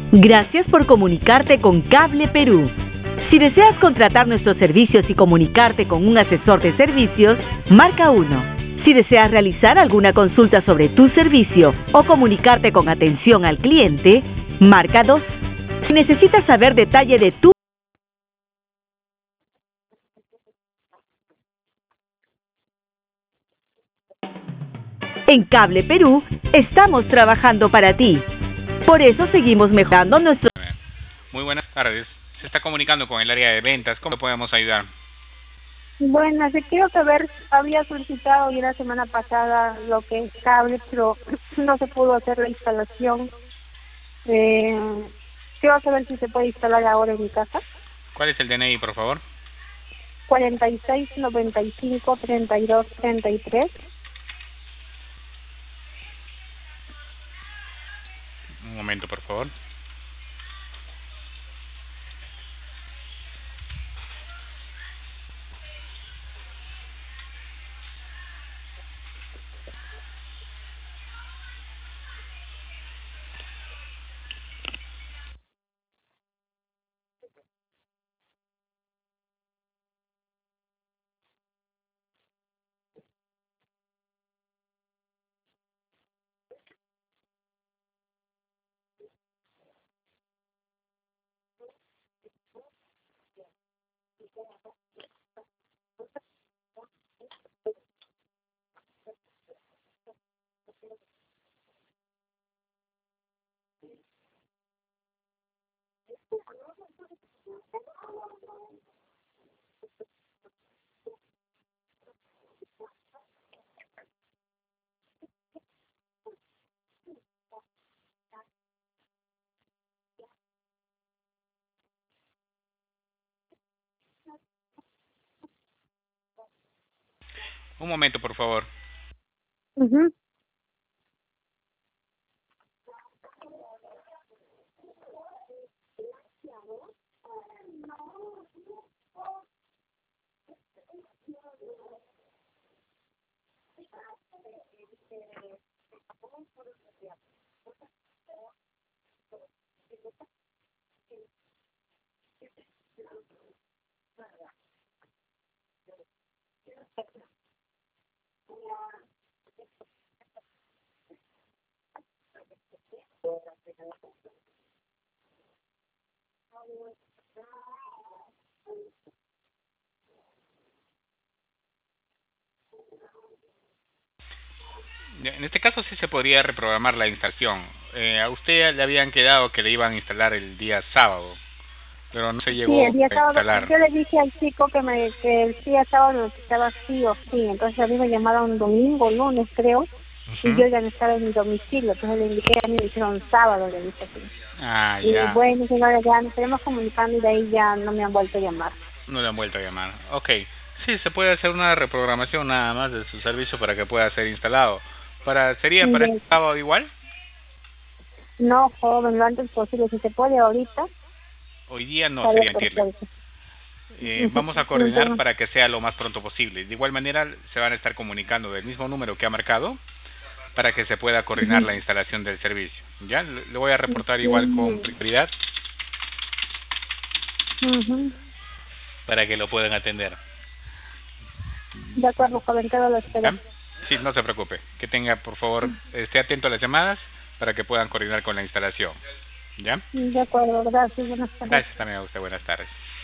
Gracias por comunicarte con Cable Perú. Si deseas contratar nuestros servicios y comunicarte con un asesor de servicios, marca 1. Si deseas realizar alguna consulta sobre tu servicio o comunicarte con atención al cliente, marca 2. Si necesitas saber detalle de tu... En Cable Perú, estamos trabajando para ti. Por eso seguimos mejorando nuestro... Muy buenas tardes. Se está comunicando con el área de ventas. ¿Cómo podemos ayudar? Bueno, te quiero saber, había solicitado ya la semana pasada lo que es cable, pero no se pudo hacer la instalación. Quiero saber si se puede instalar ahora en mi casa. ¿Cuál es el DNI, por favor? 46 95 32 33. Un momento, por favor. Un momento, por favor. En este caso sí se podría reprogramar la instalación. A usted le habían quedado que le iban a instalar el día sábado, pero no se llegó Sí, el día a sábado, instalar. yo le dije al chico que el día sábado estaba sí o sí, entonces a mí me llamaron domingo, lunes creo, y yo ya no estaba en mi domicilio, entonces le indiqué a mí, me dijeron sábado, le dije así. Ah, Y ya. bueno, señora, ya nos estaremos comunicando y de ahí ya no me han vuelto a llamar. No le han vuelto a llamar. Ok. Sí, se puede hacer una reprogramación nada más de su servicio para que pueda ser instalado. ¿Sería para este sábado igual? No, joven, lo antes posible, si se puede ahorita. Hoy día no sería mentirle. Vamos a coordinar para que sea lo más pronto posible. De igual manera se van a estar comunicando del mismo número que ha marcado para que se pueda coordinar la instalación del servicio. Ya le voy a reportar igual con prioridad para que lo puedan atender. De acuerdo, joven, quedo a la espera. Sí, no se preocupe. Que tenga, por favor, esté atento a las llamadas para que puedan coordinar con la instalación. ¿Ya? De acuerdo, gracias, buenas tardes. Gracias también a usted, buenas tardes.